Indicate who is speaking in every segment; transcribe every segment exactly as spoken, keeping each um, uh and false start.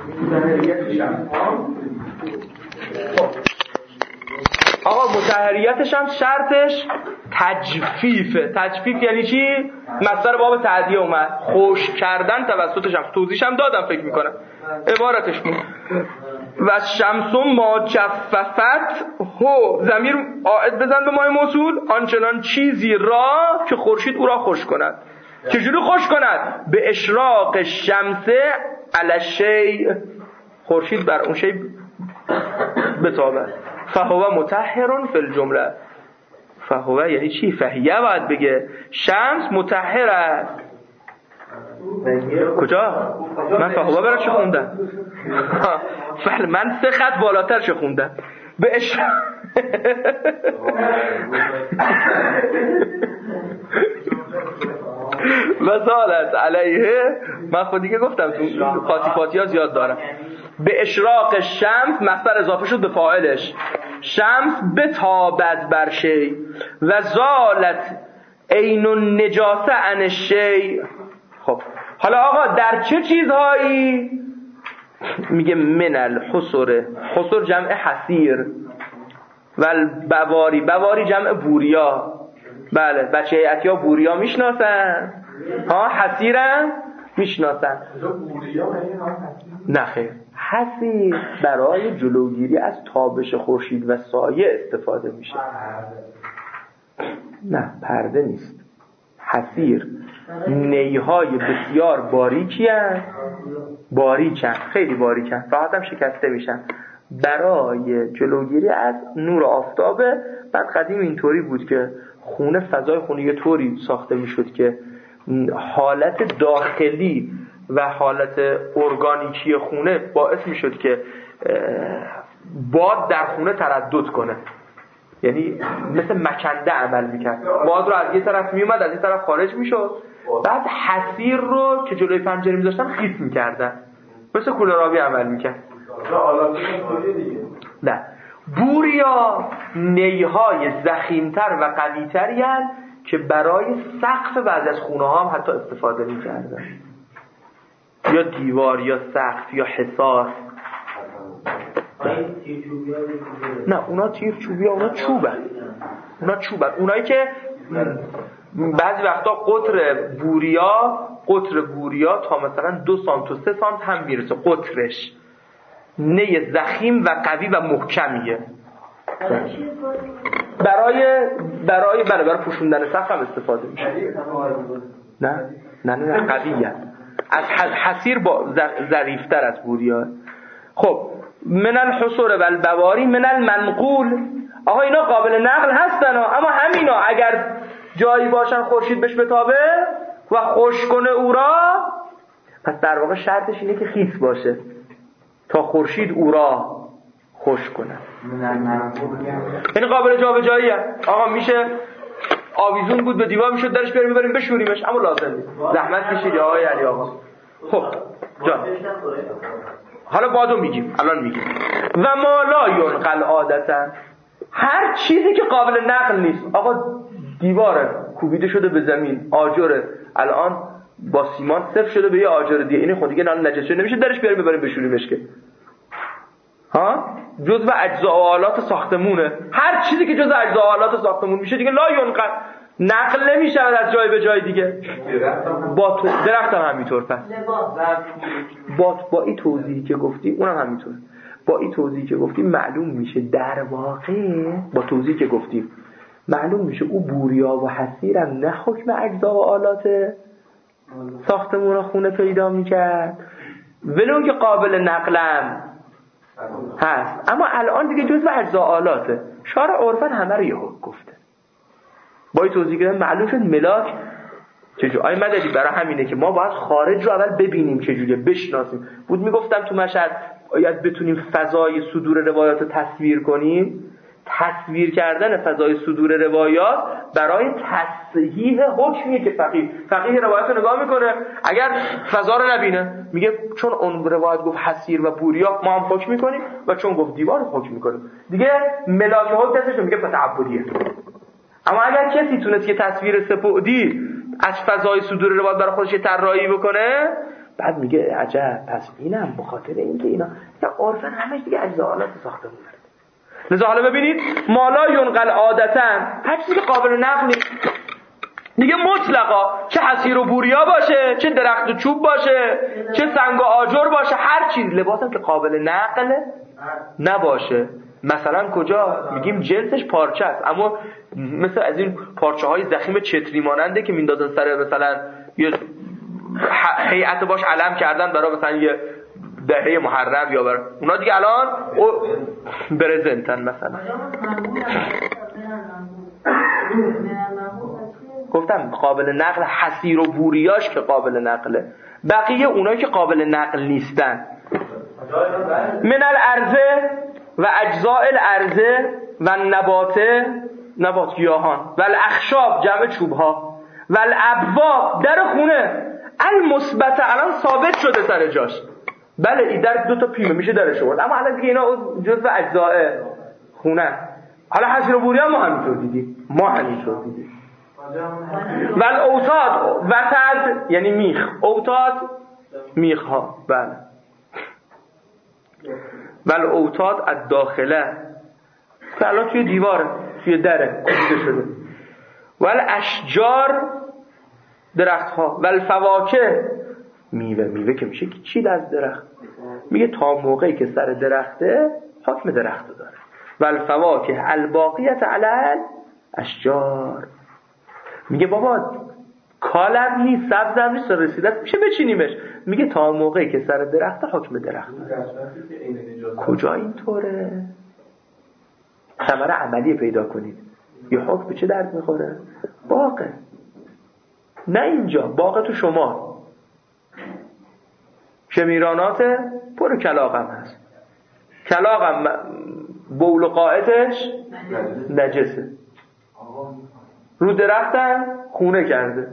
Speaker 1: آقا مطهریتش هم شرطش تجفیفه. تجفیف یعنی چی؟ مصدر باب تعدیه اومد، خشک کردن توسط شمس. توضیحش هم دادم فکر میکنم عبارتش بود و شمس ما جففت هو، ضمیر عائد بزن به مای موصول، آنچنان چیزی را که خورشید او را خشک کند. چجوری خشک کند؟ به اشراق شمس علی شیء، خورشید بر اون شیء بتابد. فهو مطهر فی الجمله. فهو یعنی چی؟ فهیه باید بگه شمس مطهر است. کجا؟ من فهو برای چه خوندم؟ فعلا من سه خط بالاتر چه خوندم؟ به اشراق و زالت علیه. من خودی که گفتم تو خاطی فاتی ها زیاد دارم. به اشراق شمس مصدر اضافه شد به فاعلش، شمس بتابد بر شی و زالت عین النجاسه عن الشی. خب حالا آقا در چه چیزهایی؟ میگه من الحصر، حصر جمع حصیر، و البواری، بواری جمع بوریا. بله بچه هیئتی ها بوریا میشناسن ها، حصیرم میشناسن. نه خیر، حصیر برای جلوگیری از تابش خورشید و سایه استفاده میشه. نه پرده نیست. حصیر نیهای بسیار باریکی هست، باریکن، خیلی باریکن، راحت هم شکسته میشن برای جلوگیری از نور آفتابه. بعد قدیم اینطوری بود که خونه، فضای خونه یه طوری ساخته میشد که حالت داخلی و حالت ارگانیکی خونه باعث میشد که باد در خونه تردد کنه، یعنی مثل مکنده عمل میکرد. باد رو از یه طرف میومد از یه طرف خارج میشد. بعد حصیر رو که جلوی پنجره میذاشتن خیس میکردن، مثل کولرآبی عمل میکرد. نه، بوریا نیهای ضخیم‌تر و قوی‌تری هستند که برای سقف بعضی از خونه ها هم حتی استفاده می‌کردن، یا دیوار یا سقف یا حصار. نه اونا تیر چوبی ها، اونا چوبن، اونا چوبن. اونایی که بعضی وقتا قطر بوریا قطر بوریا تا مثلا دو سانت و سه سانت هم میرسه قطرش. نی ضخیم و قوی و محکمیه. برای برای برای برای پوشوندن سقف هم استفاده میشه. نه نه نه قویه. از حصیر با ظریف‌تر از بوریا. خب من الحصر و البواری من المنقول. آقا اینا قابل نقل هستن ها. اما همینا اگر جایی باشن خورشید بهش بتابه و خشک کنه او را، پس در واقع شرطش اینه که خیس باشه تا خورشید او را خشک کنه. این قابل جابجاییه. آقا میشه آویزون بود به دیوار میشد درش بیاریم ببریم بشوریمش، اما لازم نیست. زحمت کشید یا آقای علی آقا. خب جان حالا بادو میگیم، الان میگیم و ما لا ینقل عادتا، هر چیزی که قابل نقل نیست. آقا دیواره کوبیده شده به زمین، آجره الان با سیمان صفر شده به یه آجر دیگه، این خود دیگه نان نجس نمیشه درش بیاریم ببریم بشوریمش که ها، جزء اجزا و آلات ساختمونه. هر چیزی که جزء اجزا و آلات ساختمون میشه دیگه لا ینقل، نقل نمیشه از جای به جای دیگه. با تو درخت هم همینطور. پس با با این توضیحی که گفتی اونم همینطور. با این توضیحی که گفتی معلوم میشه در واقع، با توضیحی که گفتی معلوم میشه او بوریا و حصیرم نه حکم اجزا و آلات ساختمون و خونه پیدا میکرد، ولو که قابل نقلم هست، اما الان دیگه جزء اجزا آلاته. شارع عرفاً همه رو یه حکم گفته. با این توضیح که معلوم شد ملاک چجوری. آی مددی برای همینه که ما باید خارج رو اول ببینیم چجوریه، بشناسیم. بود میگفتم تو مشهد باید بتونیم فضای صدور روایات رو تصویر کنیم. تصویر کردن فضای صدور روایات برای تصحیح حکمیه که فقیه فقیه روایت رو نگاه میکنه، اگر فضا رو نبینه میگه چون اون روایت گفت حصیر و بوریا ما هم حکم میکنیم و چون گفت دیوار حکم میکنیم دیگه. ملاک حکم دستش میگه تعبدیه. اما اگر کسی تونست که تصویر سپهدی از فضای صدور روایت برای خودش طراحی بکنه، بعد میگه عجب پس اینم به خاطر اینکه اینا یا عرفن همش دیگه اجزاءات ساختمون داره. لذا حالا ببینید مالا ینقل عادتا هر چیزی که قابل نقل نیست دیگه مطلقا، چه حصیر و بوریا باشه، چه درخت و چوب باشه، چه سنگ و آجر باشه، هر چیز لباسم که قابل نقل نباشه. مثلا کجا میگیم جنسش پارچه است، اما مثل از این پارچه های ضخیم چتری ماننده که میندازن سر مثلا یه هیئت باش علم کردن برای مثلا یه دهه محرم یا برای اونا دیگه الان برزنتن مثلا. گفتم قابل نقل حصیر و بوریاش که قابل نقله، بقیه اونایی که قابل نقل نیستن من الارضه و اجزاء الارضه و نباته نبات گیاهان و الاخشاب جمع چوب ها و الابواب در خونه المثبت الان ثابت شده سر جاش. بله این در دو تا پیمه میشه درش آورد، اما الان دیگه اینا جزء اجزاء خونه. حالا حصیر و بوریا ما همینطور دیدیم ما همینطور دیدیم و الاوتاد وتد یعنی میخ، اوتاد میخ ها. بله و الاوتاد الداخله که الان توی دیواره توی دره کوبیده شده. و الاشجار درخت ها و الفواکه میوه، میوه که میشه که چی از درخت، میگه تا موقعی که سر درخته حکم درخت داره. و الفواکه الباقیت علی الاشجار، میگه بابا کالم نیست سبزم نیست رسیدت میشه بچینیمش، میگه تا موقعی که سر درخته حکم درخت داره. کجا اینطوره؟ ثمره عملی پیدا کنید. یه حکم به چه درد میخوره؟ باغه، نه اینجا باغ تو شما شمیرانات پر کلاغم هست، کلاغم بول و قاعدش نجسه، رو درختم خونه کرده.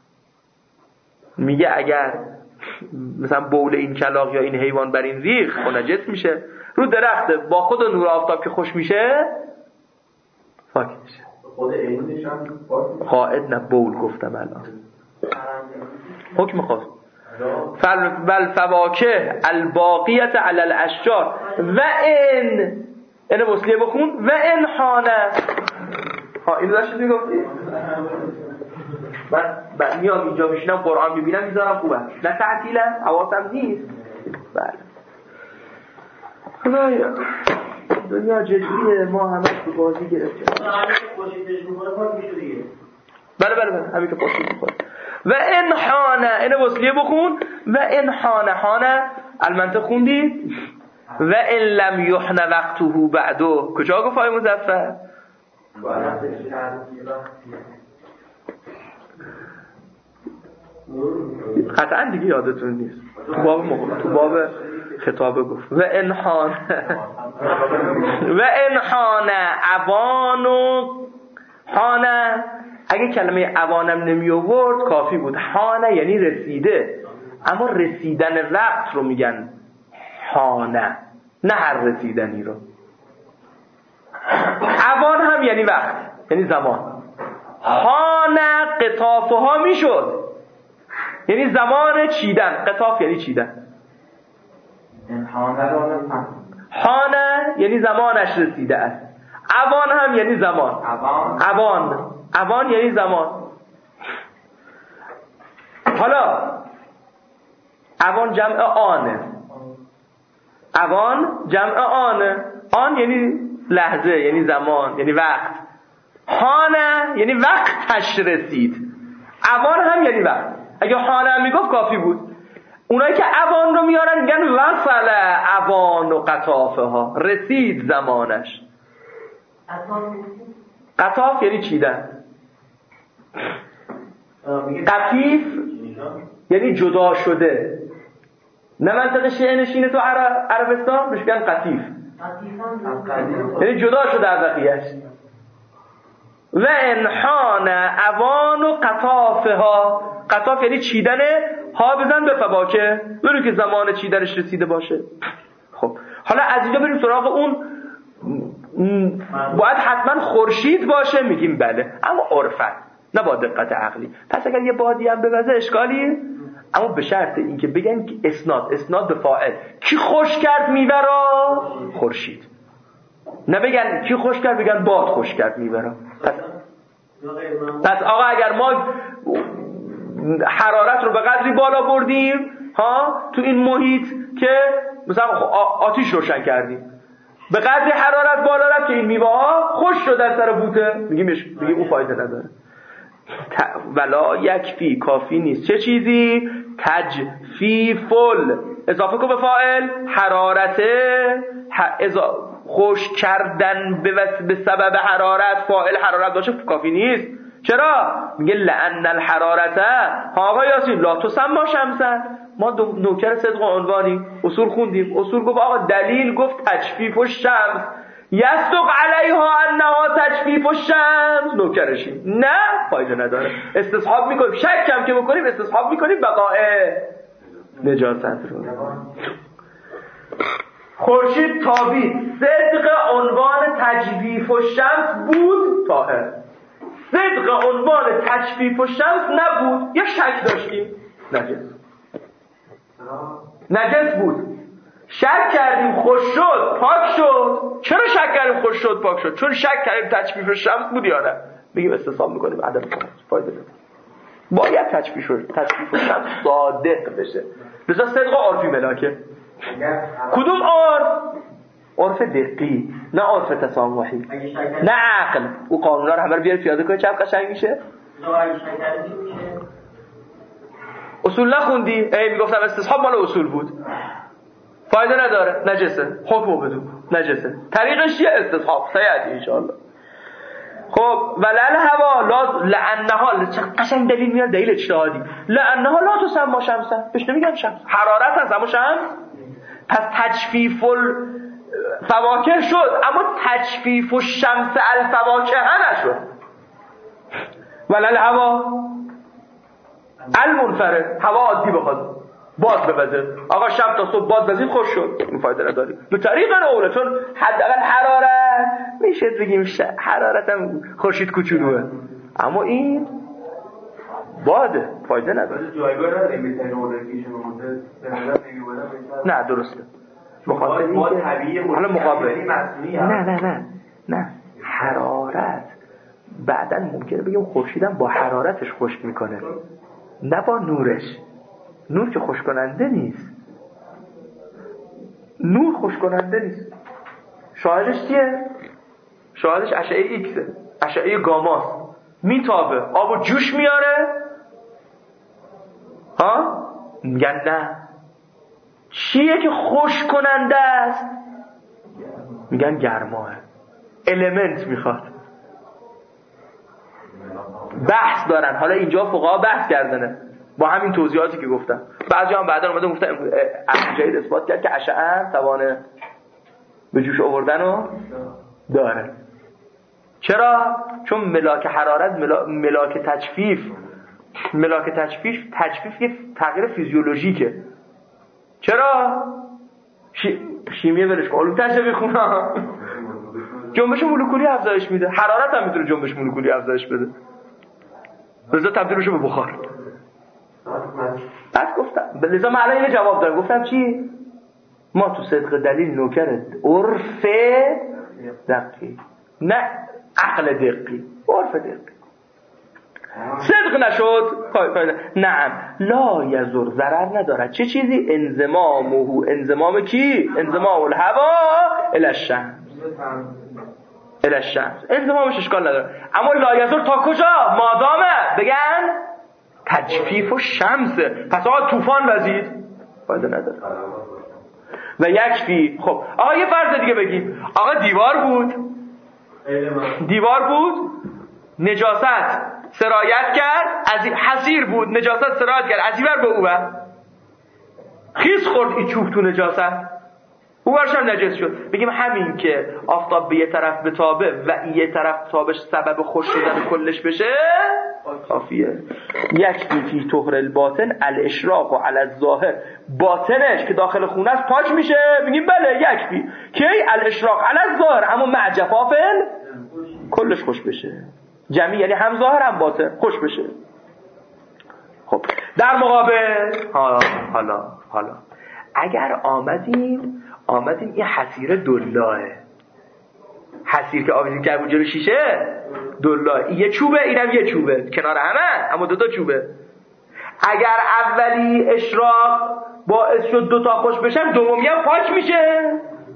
Speaker 1: میگه اگر مثلا بول این کلاغ یا این حیوان بر این ریخ و نجس میشه، رو درخته با خود و نور آفتاب که خوش میشه پاک میشه.
Speaker 2: خود عینش هم
Speaker 1: قاعد نه بول گفتم الان حکم خاص. فل فواکه الباقیت علی الاشجار و ان اینو وصلیه بخون و ان حانه. ها اینو داشتی میگفتی؟ من بعد میام اینجا میشینم قرآن میبینم میذارم خوبه، نه تعطیلم حواسم نیست. بله خدایا دنیا جدیه، ما همه تو بازی گرفتیم. بله بله بله همین که پاشید میخوره. و ان حانه اینو وصلیه بخون و ان حانه حانه المنطق خوندی و ان لم یحن وقته بعدو کجا گفت آقای مظفر؟ قطعا دیگه یادتون نیست، تو باب مقام تو باب خطابه گفت و ان حانه و ان حانه اوانو حانه. اگه کلمه اوانم نمی آورد کافی بود. حانه یعنی رسیده، اما رسیدن وقت رو میگن حانه، نه هر رسیدنی رو. اوان هم یعنی وقت، یعنی زمان. حانه قطافه ها میشد، یعنی زمان چیدن. قطاف یعنی چیدن. حانه یعنی زمانش رسیده است. اوان هم یعنی زمان. اوان اوان یعنی زمان. حالا اوان جمع آنه، اوان جمع آنه، آن یعنی لحظه، یعنی زمان، یعنی وقت. حانه یعنی وقتش رسید. اوان هم یعنی وقت. اگه حانه هم میگفت کافی بود. اونایی که اوان رو میارن میگن وصل اوان و قطافه ها، رسید زمانش. قطاف یعنی چیدن. قطیف یعنی جدا شده. نه منطقه شیعه نشینه تو عربستان بهش میگن قطیف، یعنی جدا شده از بقیه‌اش. و انحان اوان و قطافه ها، قطاف یعنی چیدنه، ها بزن به فواکه، برو که زمان چیدنش رسیده باشه. خب حالا از اینجا بریم سراغ اون باید حتما خورشید باشه، میگیم بله، اما عرفت نه با دقت عقلی. پس اگر یه بادی هم بوزه اشکالی اما به شرط اینکه بگن که اسناد اسناد به فاعل. کی خوش کرد میوه را؟ خورشید. نه بگن کی خوش کرد، بگن باد خوش کرد میوه را. پس پس آقا اگر ما حرارت رو به قدری بالا بردیم ها تو این محیط که مثلا آتیش روشن کردیم، به قدری حرارت بالا رفت که این میوه ها خوش شدن سر بوته، میگیم میگیم اون فایده نداره. ولا یکفی، کافی نیست. چه چیزی؟ تجفیفل، اضافه کن به فاعل، حرارت خوش کردن به سبب حرارت، فاعل حرارت باشه کافی نیست. چرا؟ میگه لأن الحرارت، ها آقا یاسین لا تسمى شمسا. ما نوکر صدق و عنوانی اصول خوندیم، اصول گفت آقا دلیل گفت تجفیف الشمس، یصدق علیها انها تجفیف الشمس، نوکرشیم. نه فایده نداره، استصحاب میکنیم، شک کم که بکنیم استصحاب میکنیم بقاء نجاست رو. خورشید تابید، صدق عنوان تجفیف الشمس بود طاهر، صدق عنوان تجفیف الشمس نبود، یا شک داشتیم نجس نجس بود، شک کردیم خوش شد پاک شد. چرا شک کردیم خوش شد پاک شد؟ چون شک کردیم تجفیف الشمس بود یا نه، میگیم استصحاب میکنیم عدم فایده نداره. باید تجفیف تجفیف الشمس صادق بشه، بذار صدق عرفی ملاکه. کدوم عرف؟ عرف دقی، نه عرف تسامحی، نه عقل. او قانونا رو همه رو بیار پیاده کنه چقدر قشنگ میشه. اصول نخوندی؟ ای میگفتم استصحاب مال اصول بود، فایده نداره، نجسه، حکمو بدو نجسه. طریقش چیه؟ استصحاب. سیادی انشاءالله. خب ولل هوا لا لانها، قشنگ دلیل میاد، دلیل اجتهادی. لانها لا تسمى شمسا، بهش نمیگن شمس، حرارت هست اما شمس. پس تجفیف الفواکه شد اما تجفیف الشمس الفواکه نشد. ولل هوا المنفرد، هوا عادی بخواد باد بوزه، آقا شب تا صبح باد وزید خوش شد، این فایده نداری. به طریق اوله، چون حداقل حرارت میشه بگیم حرارت هم خورشید کوچولوه، اما این باده، فایده نداره. جایگاه نداره میتونه اون پیش مونده به نظر نمیومد. نه درسته، مخاطب این که حالا مقابل نه نه نه نه حرارت بعداً ممکنه بگیم خورشیدم با حرارتش خشک میکنه، نه با نورش. نور که خوش کننده نیست، نور خوش کننده نیست. شاهدش چیه؟ شاهدش اشعه ایکسه، اشعه گاماست، میتابه، آبو جوش میاره. ها؟ میگن نه. چیه که خوش کننده است؟ میگن گرماه، المنت میخواد. بحث دارن، حالا اینجا فقها بحث کردنه با همین توضیحاتی که گفتم. بعضی هم بعدا اومده گفتن جدید اثبات کرد که اشعه توان به جوش آوردن رو داره. چرا؟ چون ملاک حرارت ملا... ملاک تجفیف ملاک تجفیف تجفیف یه تغییر فیزیولوژیکه. چرا؟ شی... شیمی ولش کن، علوم تجربی خونا جنبش مولکولی افزایش میده، حرارت هم میتونه جنبش مولکولی افزایش بده، لذا تبدیل بشه به بخار. بعد گفتم لذا معنی اینه جواب دارم، گفتم چی؟ ما تو صدق دلیل نوکر عرف دقیق، نه عقل دقیق، عرف دقیق. صدق نشد نعم لا یضر، ضرر ندارد. چه چیزی؟ انضمامه، انضمام کی؟ انضمام الهوا الی الشمس، الی الشمس، انضمامش اشکال نداره. اما لا یضر تا کجا؟ مادامه بگن تجفیف الشمس، پس آقا طوفان وزید فایده نداره. و یکفی. خب آقا یه فرض دیگه بگیم، آقا دیوار بود دیوار بود نجاست سرایت کرد، از حسیر بود نجاست سرایت کرد از این ور به اون ور، خیس خورد این چوب تو نجاست، اون ورش هم نجس شد. بگیم همین که آفتاب به یه طرف بتابه و این یه طرف تابش سبب خوش شدن کلش بشه کافیه. یک فی طهر الباطن الاشراق و علی الظاهر، باطنش که داخل خونه است پاک میشه. بگیم بله یک فی کی الاشراق علی الظاهر، اما مع جفافن کلش خوش بشه، جمعی یعنی هم ظاهر هم باطن خوش بشه. خب در مقابل حالا حالا حالا اگر آمدیم آمدیم این حسیر دلاه، حسیر که آویزی کرد جلو شیشه دلاه، این یه چوبه اینم یه چوبه کنار همه اما دو تا چوبه. اگر اولی اشراق باعث شد دو تا خوش بشن دومی هم پاک میشه.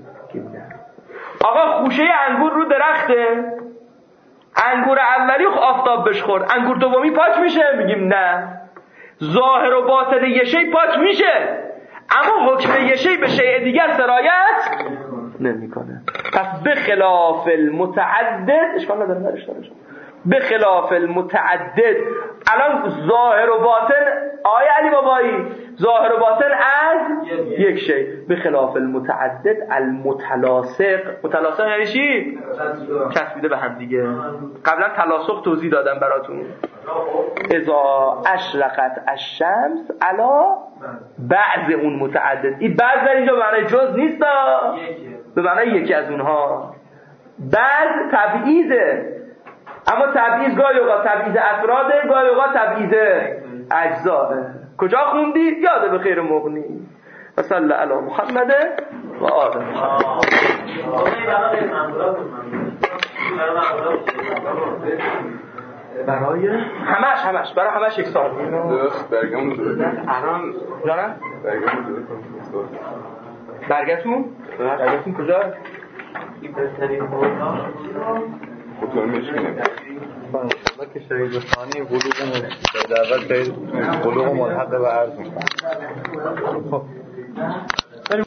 Speaker 1: آقا خوشه انگور رو درخته، انگور اولی آفتاب بهش خورد، انگور دومی پاک میشه؟ میگیم نه، ظاهر و باطن یه شی پاک میشه اما حکم یه شی به شیء دیگر سرایت نمیکنه. پس به خلاف المتعدد اشکال نداره درش داره به خلاف المتعدد. الان ظاهر و باطن آیه علی بابایی ظاهر و باطن از یک شی، به خلاف المتعدد المتلاصق. متلاصق یعنی چی؟ چسبیده به هم دیگه. قبلا تلاصق توضیح دادم براتون. اذا اشرقت الشمس علی بعض اون متعدد، این بعض در اینجا معنی جز نیست، به معنی یکی از اونها. بعض تبعیضه، اما تبعیض گاهی اوقات تبعیض افراده، گاهی اوقات تبعیض اجزاه. کجا خوندی؟ یاده به خیر مغنی. و صلی علی محمد و آله محمد. برای همش همش برای همش یک سال
Speaker 2: برگمون داره
Speaker 1: الان دارن
Speaker 2: برگمون داره
Speaker 1: برگتون برگتون کجا؟
Speaker 3: این بهترین بردان
Speaker 2: خطور میشکنه
Speaker 4: ما که شهید ثانی قلوب دعوت به قلوب ملحق به عرض میکنم. خب